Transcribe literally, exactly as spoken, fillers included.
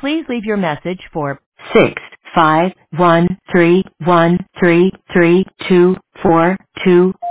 Please leave your message for six five one three one three three two four two.